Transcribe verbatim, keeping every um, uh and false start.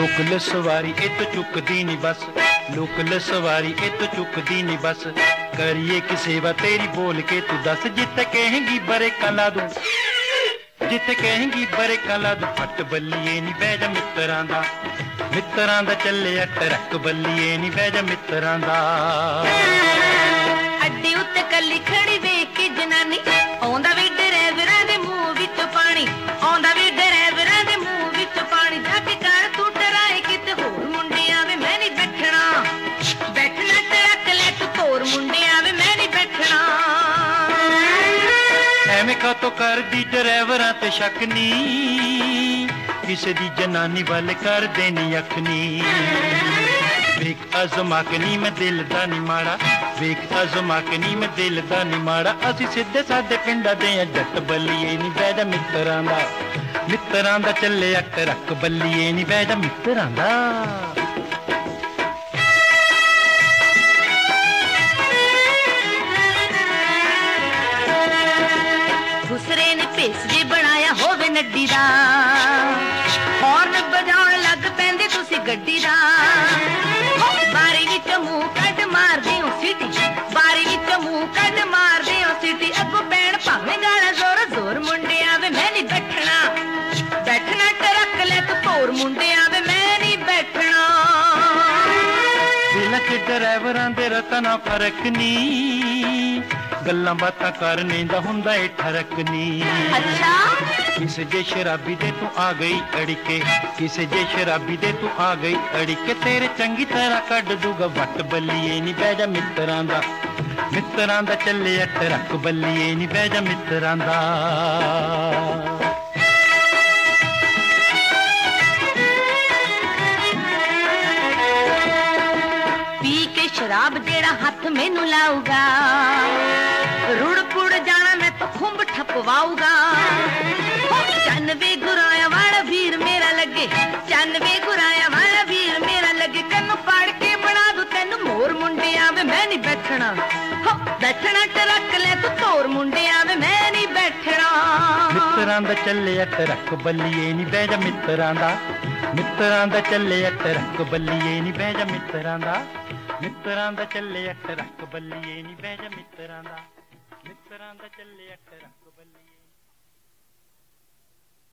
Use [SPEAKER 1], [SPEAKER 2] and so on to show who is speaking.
[SPEAKER 1] Local ਸਵਾਰੀ ਇਹ ਤੋਂ ਚੁੱਕਦੀ ਨਹੀਂ ਬਸ, ਲੋਕਲ ਸਵਾਰੀ ਇਹ ਤੋਂ ਚੁੱਕਦੀ ਨਹੀਂ ਬਸ। ਕਰੀਏ ਕਿ ਸੇਵਾ ਤੇਰੀ ਬੋਲ ਕੇ ਤੂੰ ਦੱਸ, ਜਿੱਤ ਕਹੇਂਗੀ ਬਰੇਕਾਂ ਲਾ ਦੂੰ, ਜਿੱਤ ਕਹੇਂਗੀ ਬਰੇਕਾਂ ਲਾ ਦੂੰ। ਫੱਟ ਬੱਲੀਏ ਨੀ ਬਹਿ ਜਾ ਮਿੱਤਰਾਂ ਦਾ, ਮਿੱਤਰਾਂ ਦਾ ਚੱਲਿਆ ਟਰੱਕ ਬੱਲੀਏ ਨੀ ਬਹਿ ਜਾ ਮਿੱਤਰਾਂ ਦਾ।
[SPEAKER 2] ਅੱਡੇ ਉੱਤੇ ਕੱਲੀ ਖੜੀ ਵੇਖ ਕੇ ਜਨਾਨੀ, ਆਉਂਦਾ ਵੀ ਡਰਾਈਵਰਾਂ ਦੇ ਮੂੰਹ ਵਿੱਚ ਪਾਣੀ, ਆਉਂਦਾ ਵੀ ਡਰਾਈਵਰਾਂ ਦੇ ਮੂੰਹ ਵਿੱਚ ਪਾਣੀ। ਜਾ ਕੇ ਕਰ ਤੂੰ ਡਰਾਏ ਕਿਤੇ ਹੋਰ ਮੁੰਡਿਆਂ ਵੇ ਮੈਂ ਨਹੀਂ ਬੈਠਣਾ, ਬੈਠਣਾ ਟਰੱਕ ਲੈ ਤੂੰ ਹੋਰ ਮੁੰਡਿਆਂ ਵੇ ਮੈਂ ਨਹੀਂ ਬੈਠਣਾ।
[SPEAKER 1] ਐਵੇਂ ਕਾਤੋਂ ਕਰਦੀ ਡਰਾਈਵਰਾਂ ਤੇ ਸ਼ੱਕ ਨੀ, ਕਿਸੇ ਦੀ ਜਨਾਨੀ ਵੱਲ ਕਰਦੇ ਨੀ ਅੱਖ ਨੀ। ਵੇਖ ਅਜ਼ਮਾ ਕੇ ਨੀ ਮੈਂ ਦਿਲ ਦਾ ਨੀ ਮਾੜਾ, ਵੇਖ ਅਜ਼ਮਾ ਕੇ ਨੀ ਮੈਂ ਦਿਲ ਦਾ ਨੀ ਮਾੜਾ। ਅਸੀਂ ਸਿੱਧੇ ਸਾਦੇ ਪਿੰਡਾਂ ਦੇ ਆ ਜੱਟ ਬੱਲੀਏ ਨੀ ਬਹਿ ਜਾ ਮਿੱਤਰਾਂ ਦਾ, ਮਿੱਤਰਾਂ ਦਾ ਚੱਲਿਆ ਟਰੱਕ ਬੱਲੀਏ ਨੀ ਬਹਿ ਜਾ ਮਿੱਤਰਾਂ ਦਾ।
[SPEAKER 2] ਦੂਸਰੇ ਨੇ ਭੇਸ ਜੇ ਬਣਾਇਆ ਹੋਵੇ ਨੱਡੀ ਦਾ, ਹੌਰਨ ਵਜਾਉਣ ਲੱਗ ਪੈਂਦੇ ਤੁਸੀਂ ਗੱਡੀ ਦਾ। ਬਾਰੀ ਵਿੱਚ ਮੂੰਹ ਕੱਢ ਮਾਰਦੇ ਹੋ ਸਿਟੀ, ਬਾਰੀ ਵਿੱਚ ਮੂੰਹ ਕੱਢ ਮਾਰਦੇ ਹੋ ਸਿਟੀ। ਅੱਗੋਂ ਪੈਣ ਭਾਵੇਂ ਗਾਣਾ ਜ਼ੋਰ ਜ਼ੋਰ ਮੁੰਡਿਆਂ ਵੇ ਮੈਂ ਨਹੀਂ ਬੈਠਣਾ, ਬੈਠਣਾ ਟਰੱਕ ਲੈ ਤੂੰ ਹੋਰ ਮੁੰਡਿਆਂ ਵੇ ਮੈਂ ਨਹੀਂ ਬੈਠਣਾ।
[SPEAKER 1] ਦਿਲਾਂ 'ਚ ਡਰਾਈਵਰਾਂ ਦੇ ਰਤਾ ਨਾ ਫਰਕ ਨੀ, ਗੱਲਾਂ ਬਾਤਾਂ ਕਰਨੇ ਦਾ ਹੁੰਦਾ ਏ ਠਰਕ ਨੀ।
[SPEAKER 2] ਅੱਛਾ
[SPEAKER 1] ਕਿਸੇ ਜੇ ਸ਼ਰਾਬੀ ਦੇ ਤੂੰ ਆ ਗਈ ਅੜਿਕੇ, ਕਿਸੇ ਜੇ ਸ਼ਰਾਬੀ ਦੇ ਤੂੰ ਆ ਗਈ ਅੜਿਕੇ। ਤੇਰੇ ਚੰਗੀ ਤਰ੍ਹਾਂ ਕੱਢ ਦੂਗਾ ਵੱਟ ਬੱਲੀਏ ਨੀ ਬਹਿ ਜਾ ਮਿੱਤਰਾਂ ਦਾ, ਮਿੱਤਰਾਂ ਦਾ ਚੱਲਿਆ ਟਰੱਕ ਬੱਲੀਏ ਨੀ ਬਹਿ ਜਾ ਮਿੱਤਰਾਂ ਦਾ।
[SPEAKER 2] ਪੀ ਕੇ ਸ਼ਰਾਬ ਜਿਹੜਾ ਹੱਥ ਮੈਨੂੰ ਲਾਊਗਾ, ਰੁੜ ਪੁੜ ਜਾਣਾ ਮੈਂ ਤਾਂ ਖੁੰਬ ਠਪਵਾਊਗਾ। ਚੰਨ ਵੇ ਗੁਰਾਇਆ ਵਾਲਾ ਵੀਰ ਮੇਰਾ ਲੱਗੇ, ਚੰਨ ਵੇ ਗੁਰਾਇਆ ਵਾਲਾ ਵੀਰ ਮੇਰਾ ਲੱਗੇ। ਕੰਨ ਪਾੜ ਕੇ ਬਣਾ ਦੂ ਤੈਨੂੰ ਮੋਰ ਮੁੰਡਿਆਂ ਵੇ ਮੈਂ ਨਹੀਂ ਬੈਠਣਾ, ਹੋ ਬੈਠਣਾ ਟਰੱਕ ਲੈ ਤੂੰ ਤੋਰ ਮੁੰਡਿਆਂ ਵੇ ਮੈਂ ਨਹੀਂ ਬੈਠਣਾ।
[SPEAKER 1] ਮਿੱਤਰਾਂ ਦਾ ਚੱਲਿਆ ਟਰੱਕ ਬੱਲੀਏ ਨੀ ਬਹਿ ਜਾ ਮਿੱਤਰਾਂ ਦਾ, ਮਿੱਤਰਾਂ ਦਾ ਚੱਲਿਆ ਟਰੱਕ ਬੱਲੀਏ ਨੀ ਬਹਿ ਜਾ ਮਿੱਤਰਾਂ ਦਾ, ਮਿੱਤਰਾਂ ਦਾ ਚੱਲਿਆ ਟਰੱਕ ਬੱਲੀਏ ਨੀ ਬਹਿ ਜਾ ਮਿੱਤਰਾਂ ਦਾ, ਮਿੱਤਰਾਂ ਦਾ ਚੱਲਿਆ ਟਰੱਕ ਬੱਲੀਏ।